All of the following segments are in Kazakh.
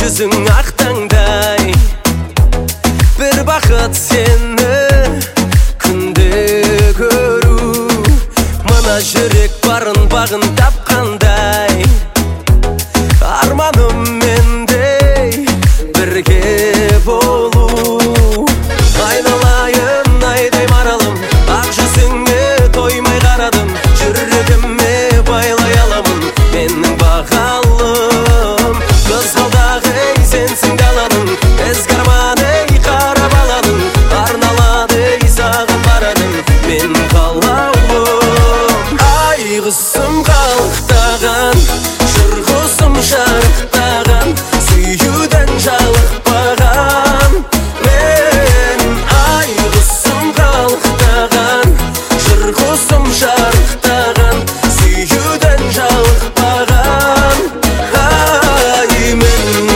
жүзің ақ таңдай. Бір бақыт сені күнде көру, мына жүрек барын бағын тапқандай. Арманым мендей бірге болу. Айналайын айдай маралым, ақ жүзіңе тоймай қарадым. Жүрегіме байлай аламын менің бағалым. Қызғалдағы ей сенсің даланың, ізгі арман ей қара баланың. Арналады ей саған барадың менің қалауым. Ай құсым қалықтаған, жыр құсым шарықтаған, сүюден жалықпаған мен. Ай құсым қалықтаған, жыр құсым шарықтаған, сүюден жалықпаған ай мен.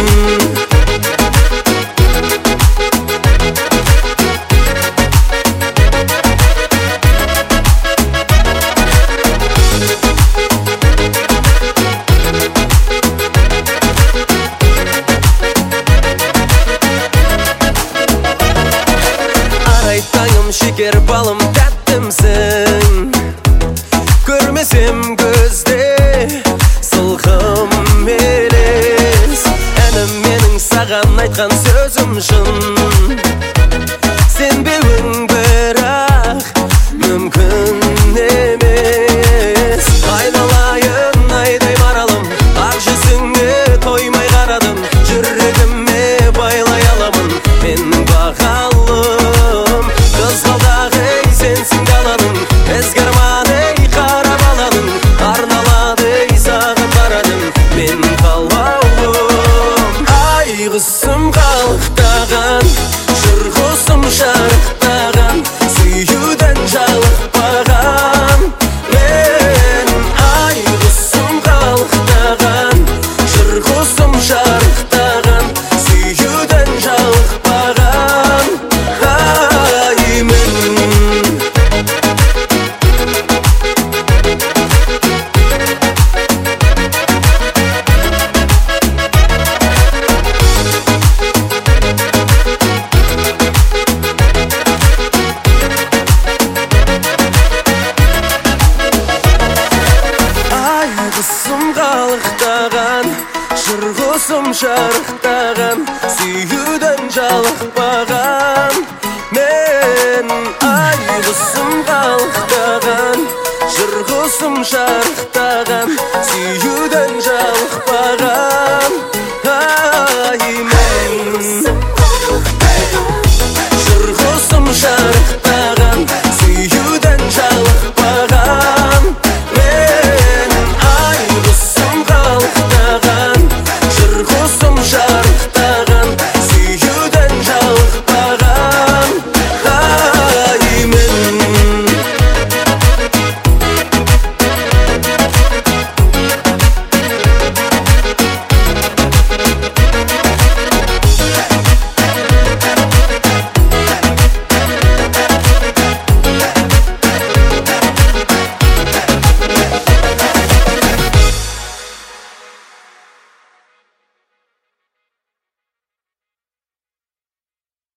Таңым шекер балым тәттімсің, көрмесем көзде сылқым елес. Әнім менің саған айтқан сөзім шын, сенбеуің бірақ мүмкін емес. Айналайын айдай маралым, ақ жүзіңе тоймай қарадым. Жүрегіме байлай аламын менің бағалым. Қызғалдағы ей сенсің даланың, ізгі арман ей қара баланың. Арналады ей саған барадың менің қалауым. Ай құсым қалықтаған, жыр құсым шарықтаған, сүюден жалықпаған мен. Ай құсым қалықтаған, жыр құсым шарықтаған, сүюден жалықпаған ай мен. Ай құсым қалықтаған, жыр құсым шарықтаған, сүюден жалықпаған мен. Ай құсым қалықтаған, жыр құсым шарықтаған, сүюден жалықпаған